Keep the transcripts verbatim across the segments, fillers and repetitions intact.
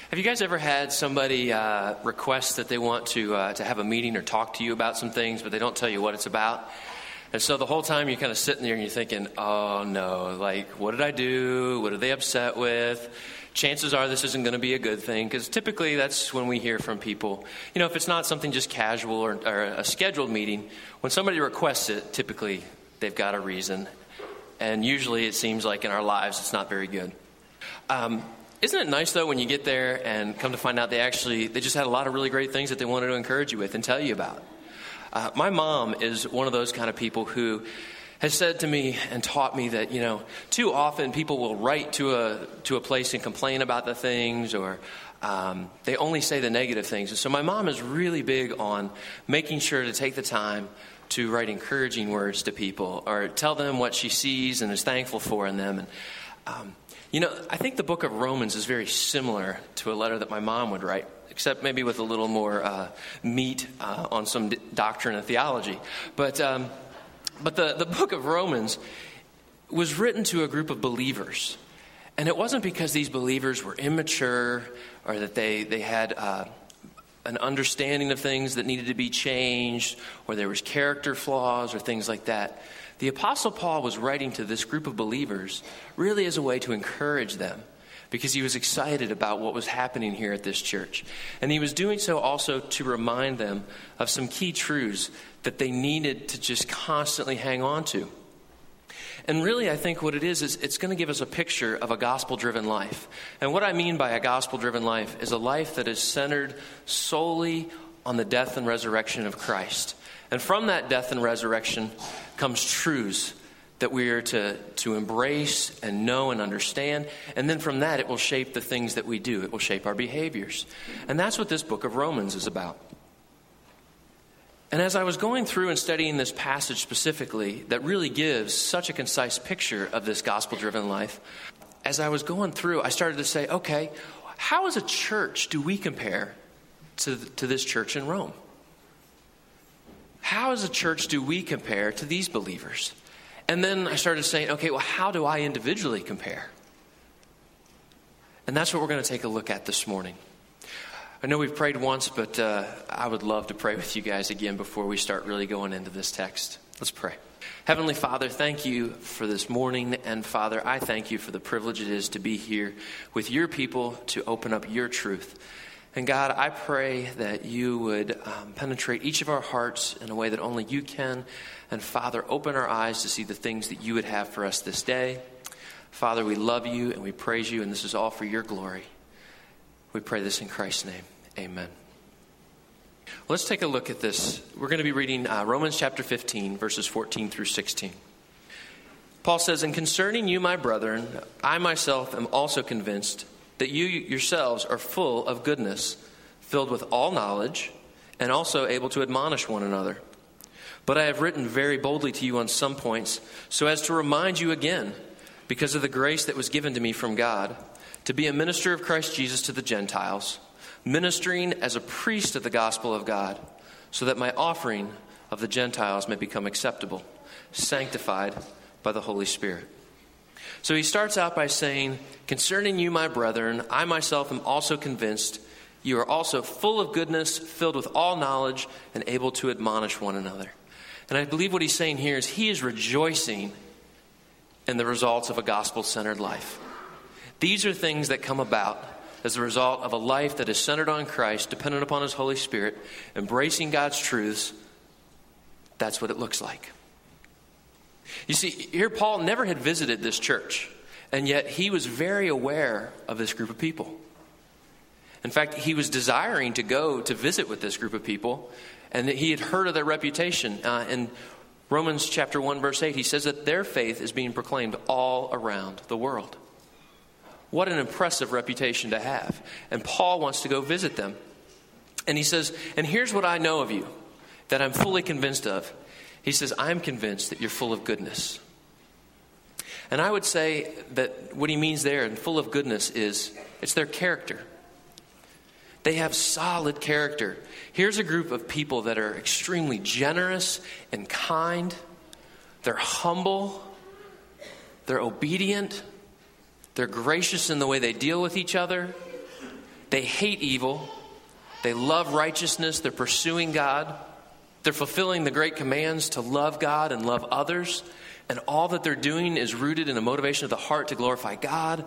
Have you guys ever had somebody uh, request that they want to uh, to have a meeting or talk to you about some things, but they don't tell you what it's about? And so the whole time you're kind of sitting there and you're thinking, oh no, like, what did I do? What are they upset with? Chances are this isn't going to be a good thing, because typically that's when we hear from people. You know, if it's not something just casual or, or a scheduled meeting, when somebody requests it, typically they've got a reason. And usually it seems like in our lives it's not very good. Um, isn't it nice, though, when you get there and come to find out they actually, they just had a lot of really great things that they wanted to encourage you with and tell you about? Uh, my mom is one of those kind of people who has said to me and taught me that, you know, too often people will write to a to a place and complain about the things, or um, they only say the negative things. And so my mom is really big on making sure to take the time to write encouraging words to people or tell them what she sees and is thankful for in them. And um, you know, I think the book of Romans is very similar to a letter that my mom would write, except maybe with a little more uh, meat uh, on some d- doctrine and theology. But um, but the, the book of Romans was written to a group of believers. And it wasn't because these believers were immature or that they, they had uh, an understanding of things that needed to be changed, or there was character flaws or things like that. The Apostle Paul was writing to this group of believers really as a way to encourage them, because he was excited about what was happening here at this church. And he was doing so also to remind them of some key truths that they needed to just constantly hang on to. And really, I think what it is, is it's going to give us a picture of a gospel-driven life. And what I mean by a gospel-driven life is a life that is centered solely on the death and resurrection of Christ. And from that death and resurrection comes truths that we are to, to embrace and know and understand. And then from that, it will shape the things that we do. It will shape our behaviors. And that's what this book of Romans is about. And as I was going through and studying this passage specifically, that really gives such a concise picture of this gospel-driven life, as I was going through, I started to say, okay, how as a church do we compare to, to this church in Rome? How as a church do we compare to these believers? And then I started saying, okay, well, how do I individually compare? And that's what we're going to take a look at this morning. I know we've prayed once, but uh, I would love to pray with you guys again before we start really going into this text. Let's pray. Heavenly Father, thank you for this morning. And Father, I thank you for the privilege it is to be here with your people to open up your truth. And God, I pray that you would um, penetrate each of our hearts in a way that only you can. And Father, open our eyes to see the things that you would have for us this day. Father, we love you and we praise you, and this is all for your glory. We pray this in Christ's name. Amen. Well, let's take a look at this. We're going to be reading uh, Romans chapter fifteen, verses fourteen through sixteen. Paul says, "And concerning you, my brethren, I myself am also convinced that you yourselves are full of goodness, filled with all knowledge, and also able to admonish one another. But I have written very boldly to you on some points, so as to remind you again, because of the grace that was given to me from God, to be a minister of Christ Jesus to the Gentiles, ministering as a priest of the gospel of God, so that my offering of the Gentiles may become acceptable, sanctified by the Holy Spirit." So he starts out by saying, "Concerning you, my brethren, I myself am also convinced you are also full of goodness, filled with all knowledge, and able to admonish one another." And I believe what he's saying here is he is rejoicing in the results of a gospel-centered life. These are things that come about as a result of a life that is centered on Christ, dependent upon his Holy Spirit, embracing God's truths. That's what it looks like. You see, here Paul never had visited this church, and yet he was very aware of this group of people. In fact, he was desiring to go to visit with this group of people, and he had heard of their reputation. Uh, in Romans chapter one, verse eight, he says that their faith is being proclaimed all around the world. What an impressive reputation to have. And Paul wants to go visit them. And he says, "And here's what I know of you, that I'm fully convinced of." He says, "I'm convinced that you're full of goodness." And I would say that what he means there, and full of goodness, is it's their character. They have solid character. Here's a group of people that are extremely generous and kind. They're humble. They're obedient. They're gracious in the way they deal with each other. They hate evil. They love righteousness. They're pursuing God. They're fulfilling the great commands to love God and love others. And all that they're doing is rooted in a motivation of the heart to glorify God.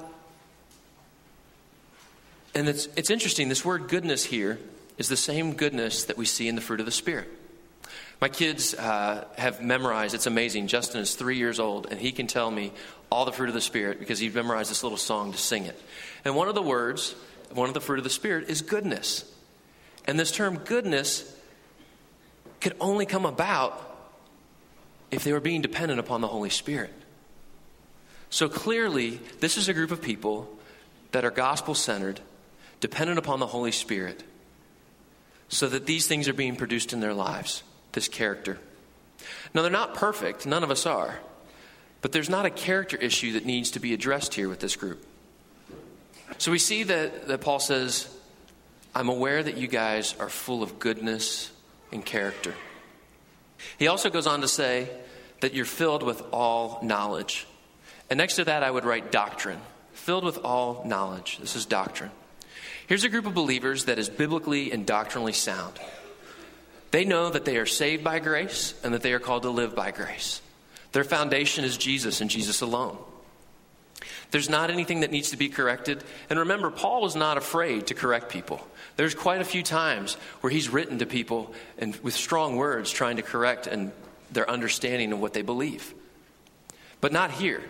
And it's, it's interesting, this word goodness here is the same goodness that we see in the fruit of the Spirit. My kids uh, have memorized, it's amazing. Justin is three years old, and he can tell me all the fruit of the Spirit because he's memorized this little song to sing it. And one of the words, one of the fruit of the Spirit is goodness. And this term goodness could only come about if they were being dependent upon the Holy Spirit. So clearly, this is a group of people that are gospel-centered, dependent upon the Holy Spirit, so that these things are being produced in their lives, this character. Now, they're not perfect. None of us are. But there's not a character issue that needs to be addressed here with this group. So we see that, that Paul says, I'm aware that you guys are full of goodness and character. He also goes on to say that you're filled with all knowledge. And next to that, I would write doctrine. Filled with all knowledge. This is doctrine. Here's a group of believers that is biblically and doctrinally sound. They know that they are saved by grace and that they are called to live by grace. Their foundation is Jesus and Jesus alone. There's not anything that needs to be corrected. And remember, Paul was not afraid to correct people. There's quite a few times where he's written to people and with strong words trying to correct and their understanding of what they believe. But not here.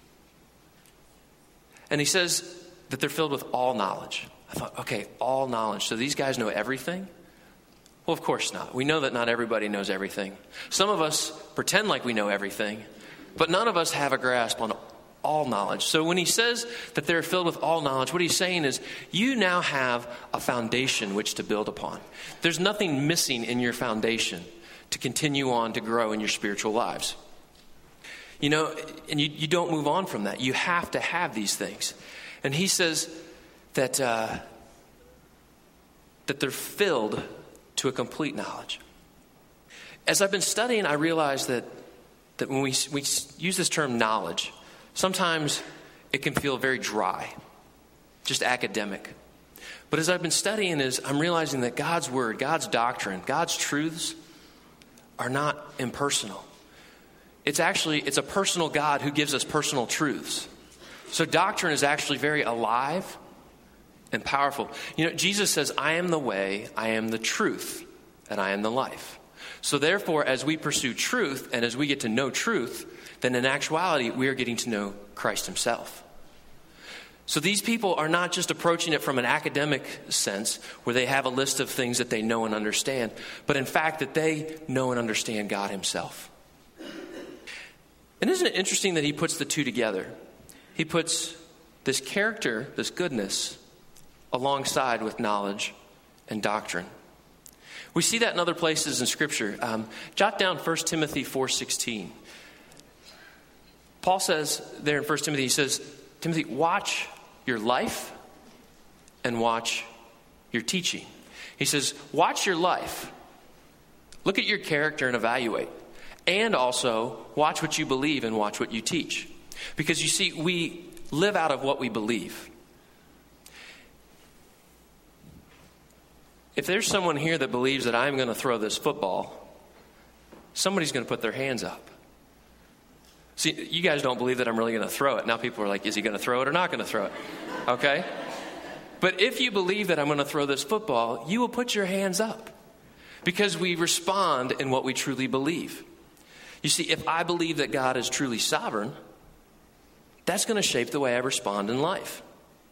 And he says that they're filled with all knowledge. I thought, okay, all knowledge. So these guys know everything? Well, of course not. We know that not everybody knows everything. Some of us pretend like we know everything, but none of us have a grasp on all knowledge. So when he says that they're filled with all knowledge, what he's saying is you now have a foundation which to build upon. There's nothing missing in your foundation to continue on to grow in your spiritual lives. You know, and you, you don't move on from that. You have to have these things. And he says that uh, that they're filled to a complete knowledge. As I've been studying, I realized that that when we we use this term knowledge, sometimes it can feel very dry, just academic. But as I've been studying is I'm realizing that God's word, God's doctrine, God's truths are not impersonal. It's actually, it's a personal God who gives us personal truths. So doctrine is actually very alive and powerful. You know, Jesus says, I am the way, I am the truth, and I am the life. So therefore, as we pursue truth and as we get to know truth, then in actuality, we are getting to know Christ himself. So these people are not just approaching it from an academic sense where they have a list of things that they know and understand, but in fact that they know and understand God himself. And isn't it interesting that he puts the two together? He puts this character, this goodness, alongside with knowledge and doctrine. We see that in other places in Scripture. Um, jot down First Timothy four sixteen. Paul says there in First Timothy, he says, Timothy, watch your life and watch your teaching. He says, watch your life. Look at your character and evaluate. And also, watch what you believe and watch what you teach. Because you see, we live out of what we believe. If there's someone here that believes that I'm going to throw this football, somebody's going to put their hands up. See, you guys don't believe that I'm really going to throw it. Now people are like, is he going to throw it or not going to throw it? Okay? But if you believe that I'm going to throw this football, you will put your hands up. Because we respond in what we truly believe. You see, if I believe that God is truly sovereign, that's going to shape the way I respond in life.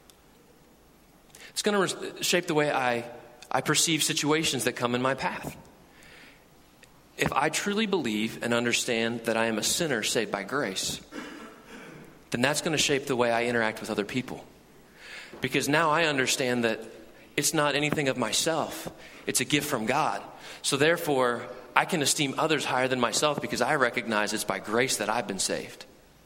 It's going to re- shape the way I, I perceive situations that come in my path. If I truly believe and understand that I am a sinner saved by grace, then that's going to shape the way I interact with other people. Because now I understand that it's not anything of myself. It's a gift from God. So therefore, I can esteem others higher than myself because I recognize it's by grace that I've been saved.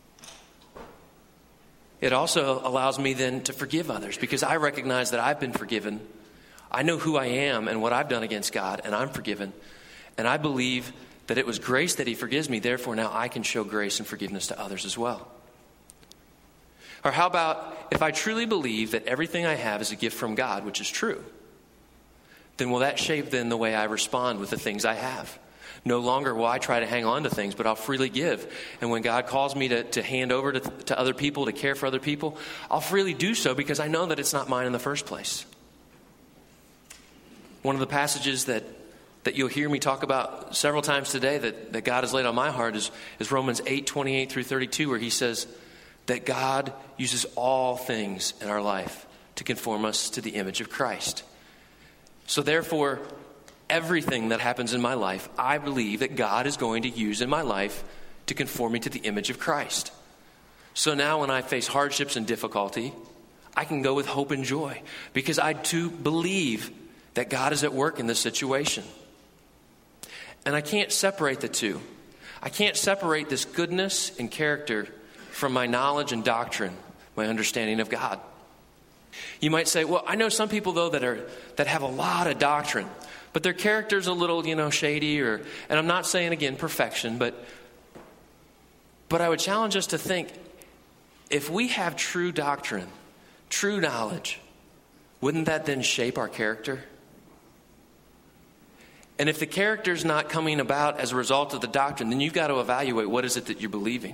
It also allows me then to forgive others because I recognize that I've been forgiven. I know who I am and what I've done against God, and I'm forgiven. And I believe that it was grace that he forgives me. Therefore, now I can show grace and forgiveness to others as well. Or how about if I truly believe that everything I have is a gift from God, which is true, then will that shape then the way I respond with the things I have? No longer will I try to hang on to things, but I'll freely give. And when God calls me to, to hand over to, to other people, to care for other people, I'll freely do so because I know that it's not mine in the first place. One of the passages that, that you'll hear me talk about several times today that, that God has laid on my heart is, is Romans eight, twenty-eight through thirty-two, where he says that God uses all things in our life to conform us to the image of Christ. So therefore, everything that happens in my life, I believe that God is going to use in my life to conform me to the image of Christ. So now when I face hardships and difficulty, I can go with hope and joy because I too believe that God is at work in this situation. And I can't separate the two. I can't separate this goodness and character from my knowledge and doctrine, my understanding of God. You might say, well, I know some people, though, that are that have a lot of doctrine, but their character's a little, you know, shady, or, and I'm not saying, again, perfection, but, but I would challenge us to think, if we have true doctrine, true knowledge, wouldn't that then shape our character? And if the character's not coming about as a result of the doctrine, then you've got to evaluate what is it that you're believing.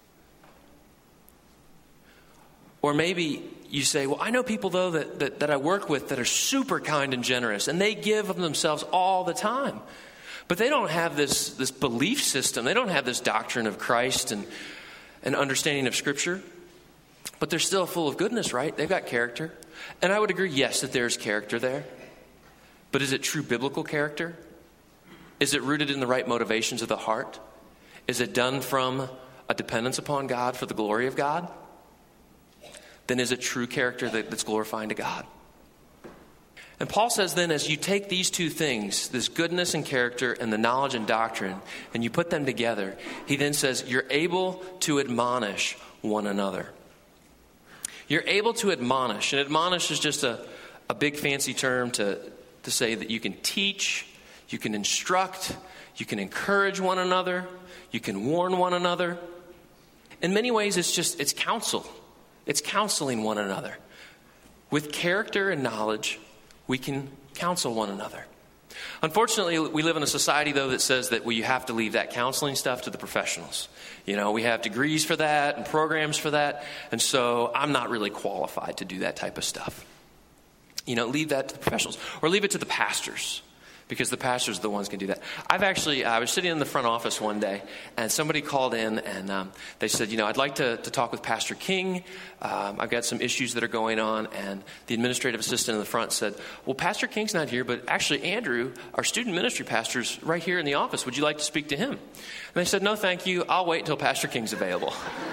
Or maybe you say, well, I know people, though, that, that, that I work with that are super kind and generous, and they give of themselves all the time. But they don't have this, this belief system. They don't have this doctrine of Christ and an understanding of Scripture. But they're still full of goodness, right? They've got character. And I would agree, yes, that there's character there. But is it true biblical character? Is it rooted in the right motivations of the heart? Is it done from a dependence upon God for the glory of God? Then is it true character that, that's glorifying to God? And Paul says then, as you take these two things, this goodness and character and the knowledge and doctrine, and you put them together, he then says, you're able to admonish one another. You're able to admonish. And admonish is just a, a big fancy term to, to say that you can teach, you can instruct, you can encourage one another, you can warn one another. In many ways, it's just, it's counsel. It's counseling one another. With character and knowledge, we can counsel one another. Unfortunately, we live in a society, though, that says that well, you have to leave that counseling stuff to the professionals. You know, we have degrees for that and programs for that, and so I'm not really qualified to do that type of stuff. You know, leave that to the professionals. Or leave it to the pastors, because the pastors are the ones who can do that. I've actually, I was sitting in the front office one day, and somebody called in, and um, they said, you know, I'd like to, to talk with Pastor King. Um, I've got some issues that are going on. And the administrative assistant in the front said, well, Pastor King's not here, but actually Andrew, our student ministry pastor, is right here in the office. Would you like to speak to him? And they said, no, thank you. I'll wait until Pastor King's available.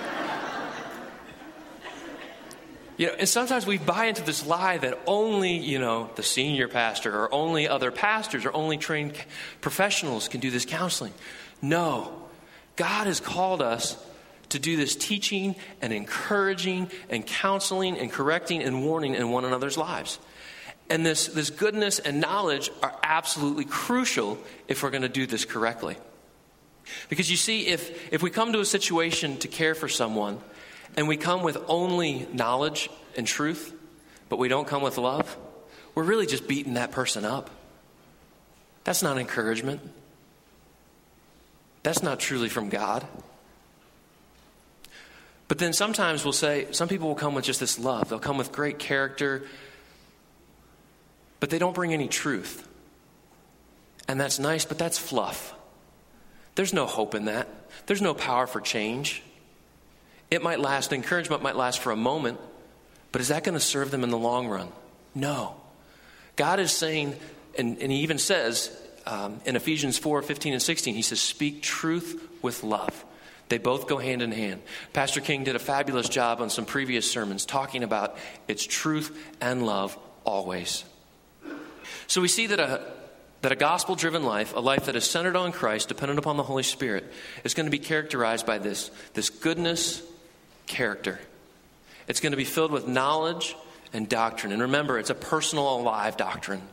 You know, and sometimes we buy into this lie that only, you know, the senior pastor or only other pastors or only trained professionals can do this counseling. No, God has called us to do this teaching and encouraging and counseling and correcting and warning in one another's lives. And this, this goodness and knowledge are absolutely crucial if we're going to do this correctly. Because you see, if, if we come to a situation to care for someone, and we come with only knowledge and truth, but we don't come with love, we're really just beating that person up. That's not encouragement. That's not truly from God. But then sometimes we'll say, some people will come with just this love. They'll come with great character, but they don't bring any truth. And that's nice, but that's fluff. There's no hope in that. There's no power for change. It might last, encouragement might last for a moment, but is that going to serve them in the long run? No. God is saying, and, and he even says um, in Ephesians four, fifteen and sixteen, he says, speak truth with love. They both go hand in hand. Pastor King did a fabulous job on some previous sermons talking about its truth and love always. So we see that a that a gospel-driven life, a life that is centered on Christ, dependent upon the Holy Spirit, is going to be characterized by this, this goodness, character. It's going to be filled with knowledge and doctrine. And remember, it's a personal, alive doctrine.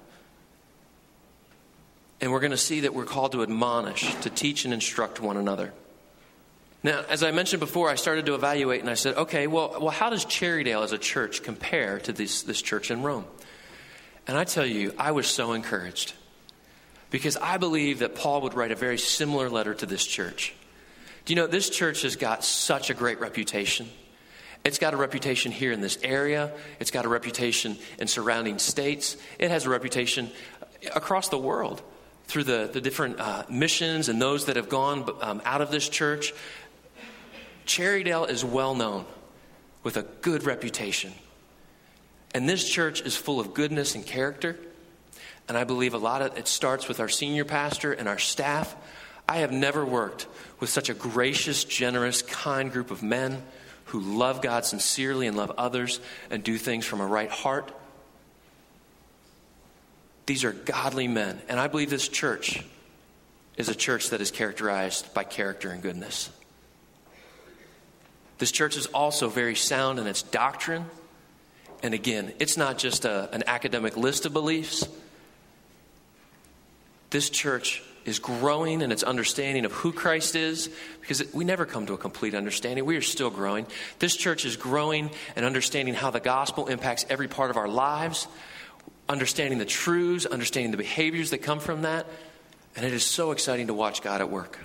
And we're going to see that we're called to admonish, to teach and instruct one another. Now, as I mentioned before, I started to evaluate and I said, okay, well, well, how does Cherrydale as a church compare to this, this church in Rome? And I tell you, I was so encouraged because I believe that Paul would write a very similar letter to this church. Do you know, this church has got such a great reputation. It's got a reputation here in this area. It's got a reputation in surrounding states. It has a reputation across the world through the, the different uh, missions and those that have gone um, out of this church. Cherrydale is well known with a good reputation. And this church is full of goodness and character. And I believe a lot of it starts with our senior pastor and our staff. I have never worked with such a gracious, generous, kind group of men who love God sincerely and love others and do things from a right heart. These are godly men. And I believe this church is a church that is characterized by character and goodness. This church is also very sound in its doctrine. And again, it's not just a, an academic list of beliefs. This church is growing in its understanding of who Christ is, because we never come to a complete understanding. We are still growing. This church is growing and understanding how the gospel impacts every part of our lives, understanding the truths, understanding the behaviors that come from that. And it is so exciting to watch God at work.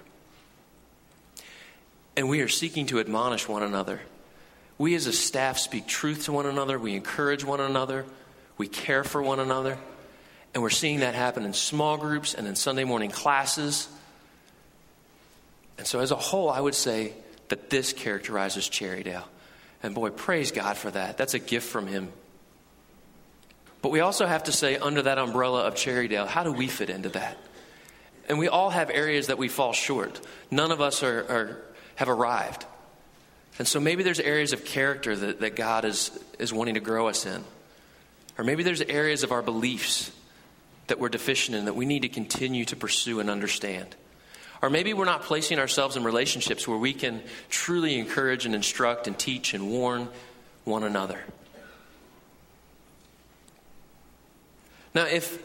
And we are seeking to admonish one another. We as a staff speak truth to one another. We encourage one another. We care for one another. And we're seeing that happen in small groups and in Sunday morning classes. And so as a whole, I would say that this characterizes Cherrydale. And boy, praise God for that. That's a gift from him. But we also have to say, under that umbrella of Cherrydale, how do we fit into that? And we all have areas that we fall short. None of us are, are have arrived. And so maybe there's areas of character that, that God is, is wanting to grow us in. Or maybe there's areas of our beliefs that we're deficient in that we need to continue to pursue and understand. Or maybe we're not placing ourselves in relationships where we can truly encourage and instruct and teach and warn one another. Now, if,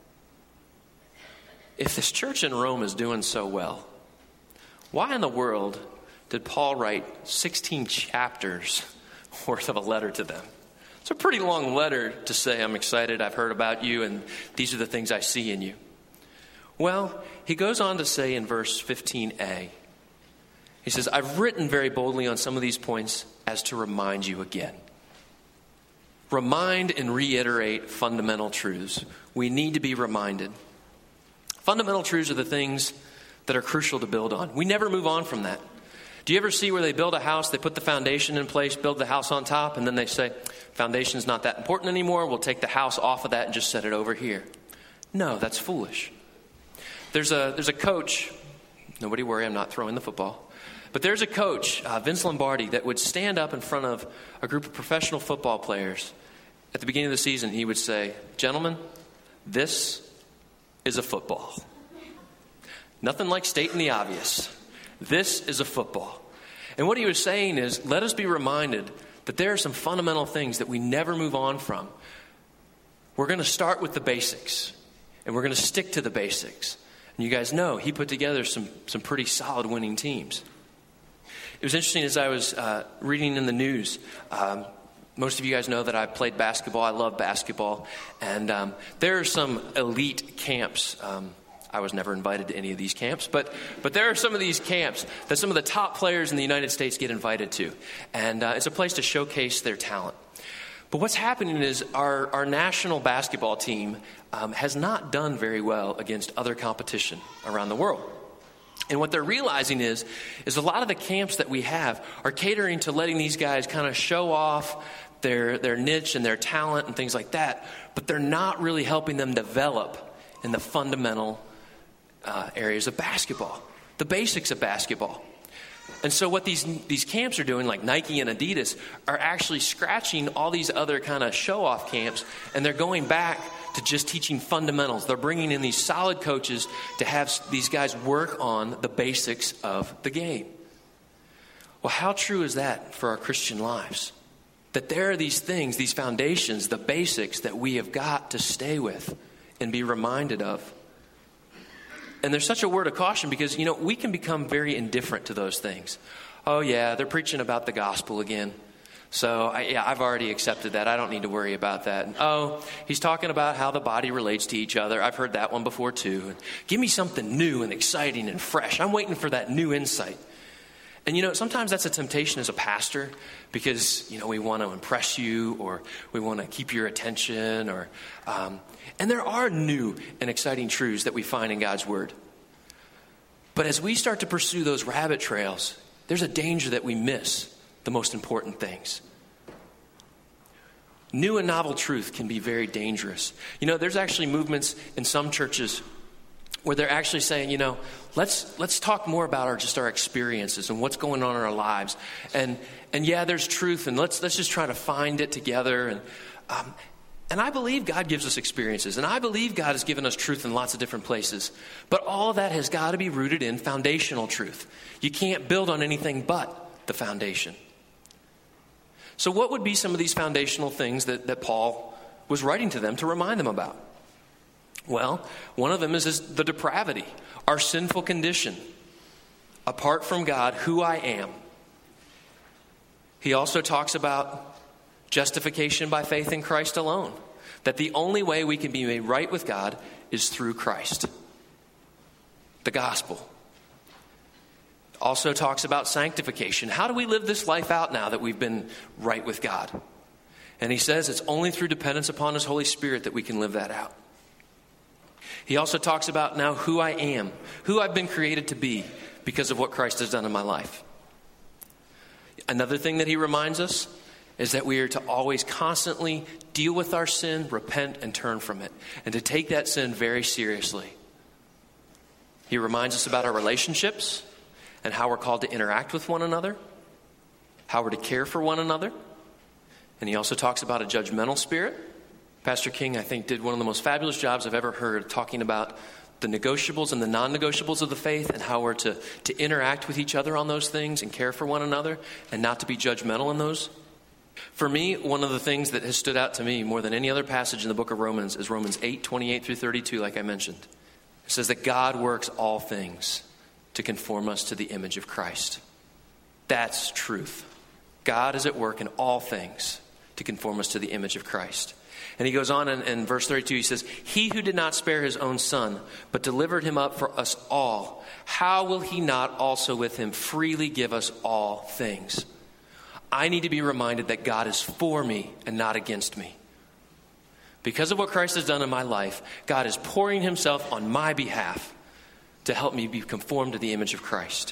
if this church in Rome is doing so well, why in the world did Paul write sixteen chapters worth of a letter to them? It's a pretty long letter to say, I'm excited, I've heard about you, and these are the things I see in you. Well, he goes on to say in verse fifteen a, he says, I've written very boldly on some of these points as to remind you again. Remind and reiterate fundamental truths. We need to be reminded. Fundamental truths are the things that are crucial to build on. We never move on from that. Do you ever see where they build a house, they put the foundation in place, build the house on top, and then they say, foundation's not that important anymore, we'll take the house off of that and just set it over here? No, that's foolish. There's a there's a coach, nobody worry, I'm not throwing the football, but there's a coach, uh, Vince Lombardi, that would stand up in front of a group of professional football players. At the beginning of the season, he would say, gentlemen, this is a football. Nothing like stating the obvious. This is a football. And what he was saying is, let us be reminded that there are some fundamental things that we never move on from. We're going to start with the basics, and we're going to stick to the basics. And you guys know, he put together some, some pretty solid winning teams. It was interesting as I was uh, reading in the news. Um, most of you guys know that I played basketball. I love basketball. And um, there are some elite camps. Um, I was never invited to any of these camps, but but there are some of these camps that some of the top players in the United States get invited to. And uh, it's a place to showcase their talent. But what's happening is our, our national basketball team um, has not done very well against other competition around the world. And what they're realizing is, is a lot of the camps that we have are catering to letting these guys kind of show off their, their niche and their talent and things like that, but they're not really helping them develop in the fundamental uh, areas of basketball, the basics of basketball. And so what these these camps are doing, like Nike and Adidas, are actually scratching all these other kind of show-off camps, and they're going back to just teaching fundamentals. They're bringing in these solid coaches to have these guys work on the basics of the game. Well, how true is that for our Christian lives? That there are these things, these foundations, the basics that we have got to stay with and be reminded of. And there's such a word of caution because, you know, we can become very indifferent to those things. Oh, yeah, they're preaching about the gospel again. So, I, yeah, I've already accepted that. I don't need to worry about that. And, oh, he's talking about how the body relates to each other. I've heard that one before, too. And give me something new and exciting and fresh. I'm waiting for that new insight. And, you know, sometimes that's a temptation as a pastor because, you know, we want to impress you or we want to keep your attention. or, um, And there are new and exciting truths that we find in God's Word. But as we start to pursue those rabbit trails, there's a danger that we miss the most important things. New and novel truth can be very dangerous. You know, there's actually movements in some churches where they're actually saying, you know, let's let's talk more about our just our experiences and what's going on in our lives. And and yeah, there's truth, and let's let's just try to find it together. And um, and I believe God gives us experiences, and I believe God has given us truth in lots of different places. But all of that has got to be rooted in foundational truth. You can't build on anything but the foundation. So what would be some of these foundational things that, that Paul was writing to them to remind them about? Well, one of them is, is the depravity, our sinful condition. Apart from God, who I am. He also talks about justification by faith in Christ alone. That the only way we can be made right with God is through Christ. The gospel. Also talks about sanctification. How do we live this life out now that we've been right with God? And he says it's only through dependence upon his Holy Spirit that we can live that out. He also talks about now who I am, who I've been created to be because of what Christ has done in my life. Another thing that he reminds us is that we are to always constantly deal with our sin, repent, and turn from it, and to take that sin very seriously. He reminds us about our relationships and how we're called to interact with one another, how we're to care for one another. And he also talks about a judgmental spirit. Pastor King, I think, did one of the most fabulous jobs I've ever heard talking about the negotiables and the non-negotiables of the faith and how we're to, to interact with each other on those things and care for one another and not to be judgmental in those. For me, one of the things that has stood out to me more than any other passage in the book of Romans is Romans eight, twenty-eight through thirty-two, like I mentioned. It says that God works all things to conform us to the image of Christ. That's truth. God is at work in all things to conform us to the image of Christ. And he goes on in, in verse thirty-two, he says, he who did not spare his own son, but delivered him up for us all, how will he not also with him freely give us all things? I need to be reminded that God is for me and not against me. Because of what Christ has done in my life, God is pouring himself on my behalf to help me be conformed to the image of Christ.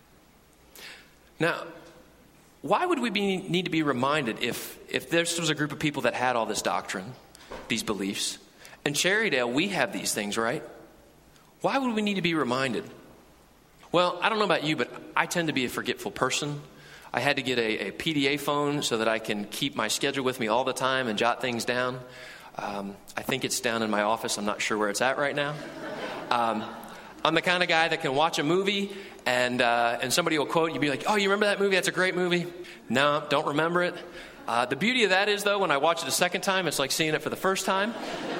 Now, why would we be, need to be reminded if, if there was a group of people that had all this doctrine, these beliefs? In Cherrydale, we have these things, right? Why would we need to be reminded? Well, I don't know about you, but I tend to be a forgetful person. I had to get a, a P D A phone so that I can keep my schedule with me all the time and jot things down. Um, I think it's down in my office. I'm not sure where it's at right now. Um, I'm the kind of guy that can watch a movie and uh, and somebody will quote, you'll be like, oh, you remember that movie? That's a great movie. No, don't remember it. Uh, the beauty of that is, though, when I watch it a second time, it's like seeing it for the first time.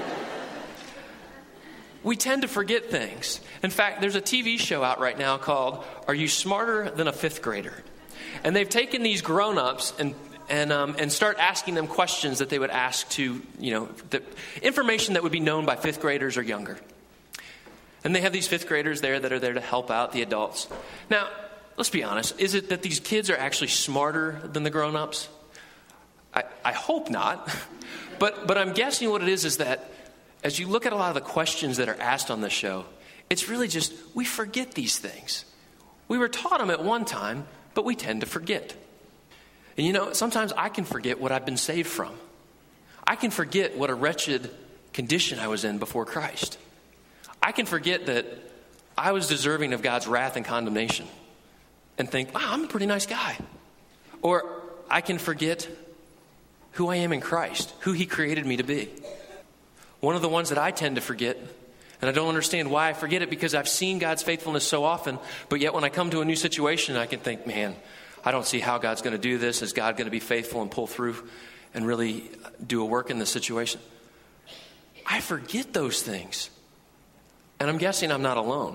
We tend to forget things. In fact, there's a T V show out right now called Are You Smarter Than a Fifth Grader? And they've taken these grown-ups and and um, and start asking them questions that they would ask to, you know, the information that would be known by fifth graders or younger. And they have these fifth graders there that are there to help out the adults. Now, let's be honest. Is it that these kids are actually smarter than the grown-ups? I, I hope not. But but I'm guessing what it is is that as you look at a lot of the questions that are asked on this show, it's really just we forget these things. We were taught them at one time, but we tend to forget. And you know, sometimes I can forget what I've been saved from. I can forget what a wretched condition I was in before Christ. I can forget that I was deserving of God's wrath and condemnation and think, wow, I'm a pretty nice guy. Or I can forget who I am in Christ, who he created me to be. One of the ones that I tend to forget, and I don't understand why I forget it, because I've seen God's faithfulness so often, but yet when I come to a new situation, I can think, man, I don't see how God's going to do this. Is God going to be faithful and pull through and really do a work in this situation? I forget those things. And I'm guessing I'm not alone.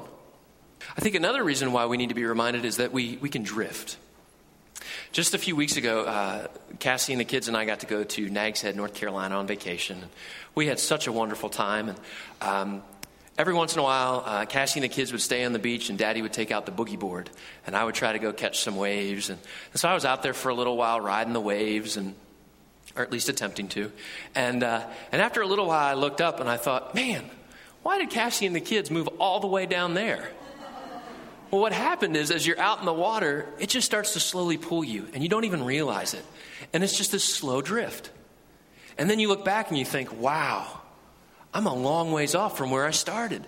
I think another reason why we need to be reminded is that we, we can drift. Just a few weeks ago, uh, Cassie and the kids and I got to go to Nags Head, North Carolina on vacation. We had such a wonderful time. And um, every once in a while, uh, Cassie and the kids would stay on the beach and Daddy would take out the boogie board. And I would try to go catch some waves. And, and so I was out there for a little while riding the waves, and or at least attempting to. And, uh, and after a little while, I looked up and I thought, man, why did Cassie and the kids move all the way down there? Well, what happened is, as you're out in the water, it just starts to slowly pull you, and you don't even realize it. And it's just this slow drift. And then you look back and you think, wow, I'm a long ways off from where I started.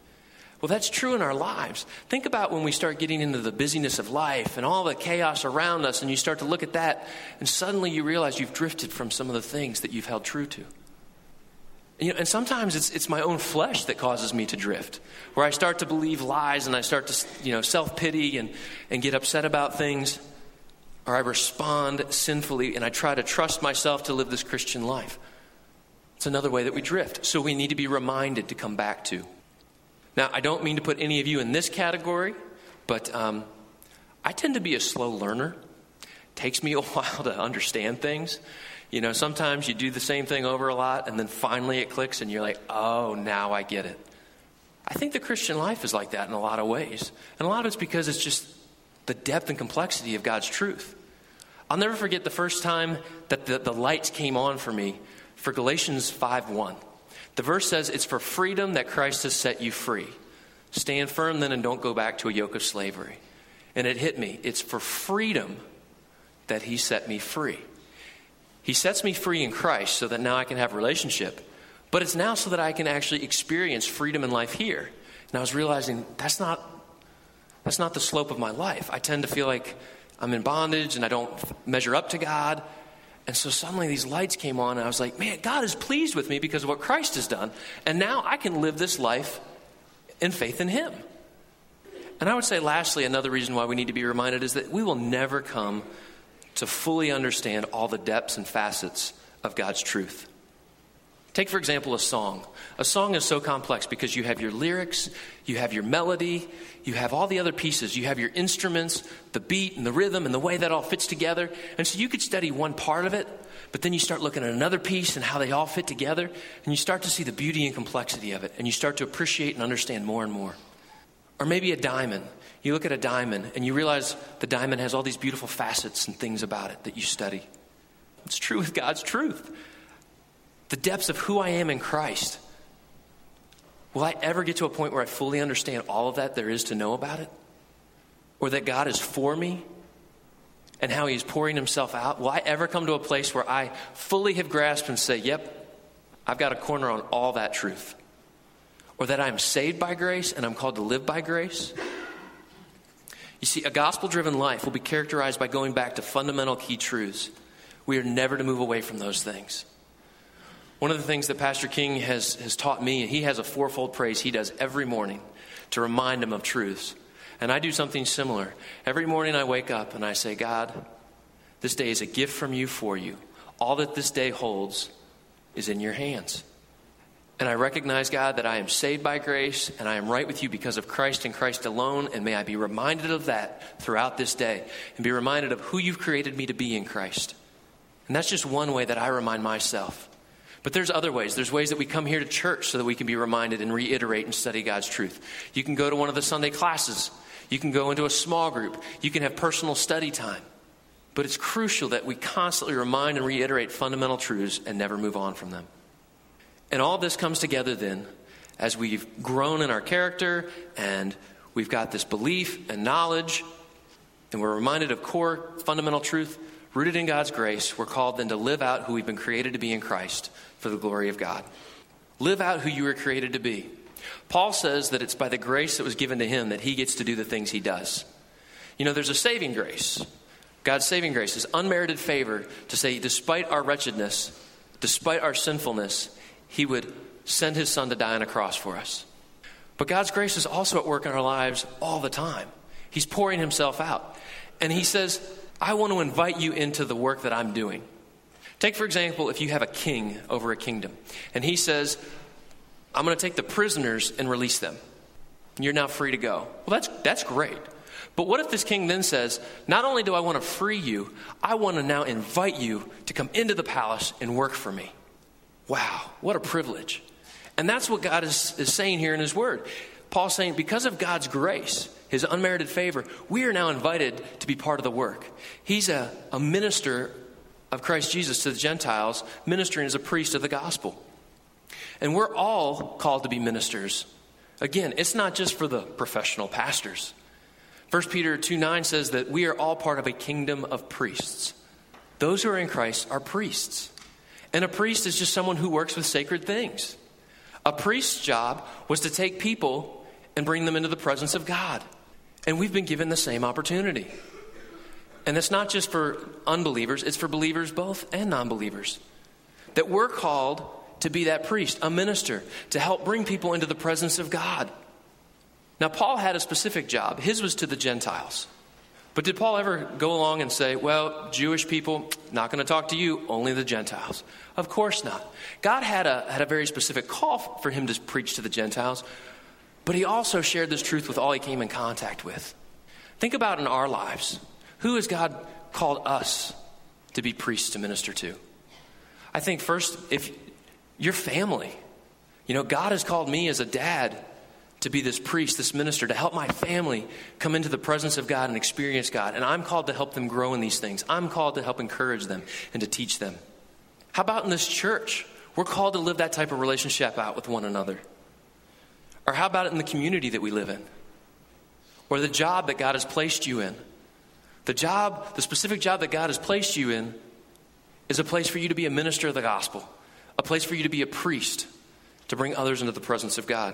Well, that's true in our lives. Think about when we start getting into the busyness of life and all the chaos around us, and you start to look at that, and suddenly you realize you've drifted from some of the things that you've held true to. You know, and sometimes it's it's my own flesh that causes me to drift, where I start to believe lies and I start to, you know, self-pity and, and get upset about things, or I respond sinfully and I try to trust myself to live this Christian life. It's another way that we drift. So we need to be reminded to come back to. Now, I don't mean to put any of you in this category, but um, I tend to be a slow learner. It takes me a while to understand things. You know, sometimes you do the same thing over a lot, and then finally it clicks, and you're like, oh, now I get it. I think the Christian life is like that in a lot of ways. And a lot of it's because it's just the depth and complexity of God's truth. I'll never forget the first time that the, the lights came on for me for Galatians five one. The verse says, it's for freedom that Christ has set you free. Stand firm then and don't go back to a yoke of slavery. And it hit me. It's for freedom that he set me free. He sets me free in Christ so that now I can have a relationship. But it's now so that I can actually experience freedom in life here. And I was realizing that's not that's not the slope of my life. I tend to feel like I'm in bondage and I don't measure up to God. And so suddenly these lights came on and I was like, man, God is pleased with me because of what Christ has done. And now I can live this life in faith in him. And I would say lastly, another reason why we need to be reminded is that we will never come to fully understand all the depths and facets of God's truth. Take, for example, a song. A song is so complex because you have your lyrics, you have your melody, you have all the other pieces. You have your instruments, the beat and the rhythm and the way that all fits together. And so you could study one part of it, but then you start looking at another piece and how they all fit together, and you start to see the beauty and complexity of it, and you start to appreciate and understand more and more. Or maybe a diamond. You look at a diamond and you realize the diamond has all these beautiful facets and things about it that you study. It's true with God's truth. The depths of who I am in Christ. Will I ever get to a point where I fully understand all of that there is to know about it? Or that God is for me and how he's pouring himself out? Will I ever come to a place where I fully have grasped and say, yep, I've got a corner on all that truth? Or that I'm saved by grace and I'm called to live by grace? You see, a gospel-driven life will be characterized by going back to fundamental key truths. We are never to move away from those things. One of the things that Pastor King has, has taught me, he has a fourfold praise he does every morning to remind him of truths. And I do something similar. Every morning I wake up and I say, God, this day is a gift from you for you. All that this day holds is in your hands. And I recognize, God, that I am saved by grace and I am right with you because of Christ and Christ alone. And may I be reminded of that throughout this day and be reminded of who you've created me to be in Christ. And that's just one way that I remind myself. But there's other ways. There's ways that we come here to church so that we can be reminded and reiterate and study God's truth. You can go to one of the Sunday classes. You can go into a small group. You can have personal study time. But it's crucial that we constantly remind and reiterate fundamental truths and never move on from them. And all this comes together then as we've grown in our character and we've got this belief and knowledge and we're reminded of core fundamental truth rooted in God's grace. We're called then to live out who we've been created to be in Christ for the glory of God. Live out who you were created to be. Paul says that it's by the grace that was given to him that he gets to do the things he does. You know, there's a saving grace. God's saving grace is unmerited favor to say, despite our wretchedness, despite our sinfulness, he would send his son to die on a cross for us. But God's grace is also at work in our lives all the time. He's pouring himself out. And he says, I want to invite you into the work that I'm doing. Take, for example, if you have a king over a kingdom. And he says, I'm going to take the prisoners and release them. You're now free to go. Well, that's that's great. But what if this king then says, not only do I want to free you, I want to now invite you to come into the palace and work for me. Wow, what a privilege. And that's what God is, is saying here in his word. Paul's saying, because of God's grace, his unmerited favor, we are now invited to be part of the work. He's a, a minister of Christ Jesus to the Gentiles, ministering as a priest of the gospel. And we're all called to be ministers. Again, it's not just for the professional pastors. First Peter two nine says that we are all part of a kingdom of priests. Those who are in Christ are priests. And a priest is just someone who works with sacred things. A priest's job was to take people and bring them into the presence of God. And we've been given the same opportunity. And it's not just for unbelievers, it's for believers both and non-believers. That we're called to be that priest, a minister, to help bring people into the presence of God. Now, Paul had a specific job. His was to the Gentiles. But did Paul ever go along and say, well, Jewish people, not going to talk to you, only the Gentiles? Of course not. God had a, had a very specific call for him to preach to the Gentiles, but he also shared this truth with all he came in contact with. Think about in our lives. Who has God called us to be priests to minister to? I think first, if your family, you know, God has called me as a dad to be this priest, this minister, to help my family come into the presence of God and experience God. And I'm called to help them grow in these things. I'm called to help encourage them and to teach them. How about in this church? We're called to live that type of relationship out with one another. Or how about it in the community that we live in? Or the job that God has placed you in? The job, the specific job that God has placed you in is a place for you to be a minister of the gospel. A place for you to be a priest, to bring others into the presence of God.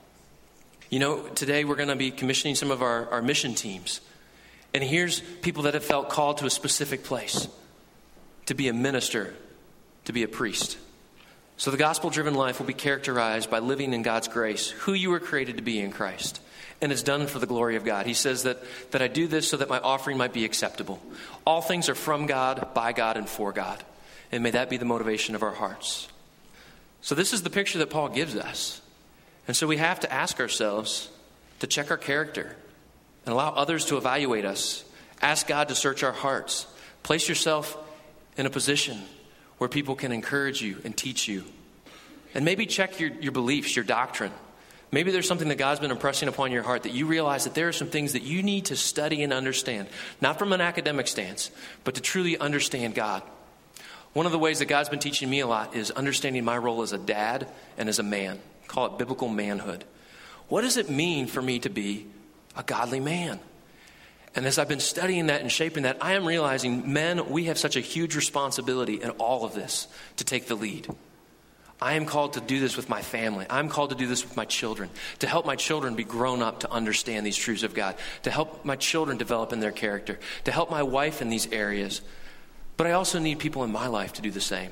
You know, today we're going to be commissioning some of our, our mission teams. And here's people that have felt called to a specific place, to be a minister, to be a priest. So the gospel-driven life will be characterized by living in God's grace, who you were created to be in Christ. And it's done for the glory of God. He says that, that I do this so that my offering might be acceptable. All things are from God, by God, and for God. And may that be the motivation of our hearts. So this is the picture that Paul gives us. And so we have to ask ourselves to check our character and allow others to evaluate us. Ask God to search our hearts. Place yourself in a position where people can encourage you and teach you. And maybe check your, your beliefs, your doctrine. Maybe there's something that God's been impressing upon your heart that you realize that there are some things that you need to study and understand. Not from an academic stance, but to truly understand God. One of the ways that God's been teaching me a lot is understanding my role as a dad and as a man. Call it biblical manhood. What does it mean for me to be a godly man? And as I've been studying that and shaping that, I am realizing, men, we have such a huge responsibility in all of this to take the lead. I am called to do this with my family. I'm called to do this with my children, to help my children be grown up to understand these truths of God, to help my children develop in their character, to help my wife in these areas. But I also need people in my life to do the same.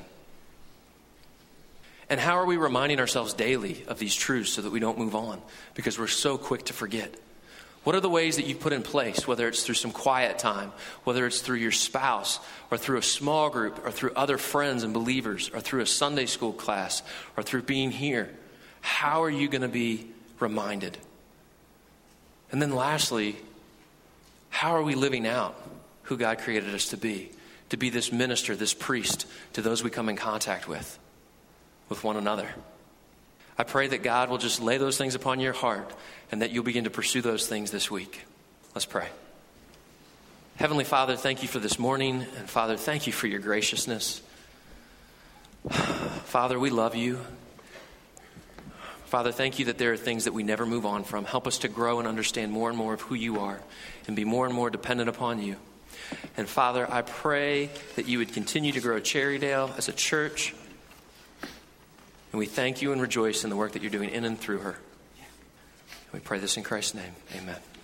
And how are we reminding ourselves daily of these truths so that we don't move on? Because we're so quick to forget. What are the ways that you've put in place, whether it's through some quiet time, whether it's through your spouse, or through a small group, or through other friends and believers, or through a Sunday school class, or through being here? How are you going to be reminded? And then lastly, how are we living out who God created us to be? To be this minister, this priest, to those we come in contact with. with one another. I pray that God will just lay those things upon your heart and that you'll begin to pursue those things this week. Let's pray. Heavenly Father, thank you for this morning. And Father, thank you for your graciousness. Father, we love you. Father, thank you that there are things that we never move on from. Help us to grow and understand more and more of who you are and be more and more dependent upon you. And Father, I pray that you would continue to grow Cherrydale as a church. And we thank you and rejoice in the work that you're doing in and through her. We pray this in Christ's name. Amen.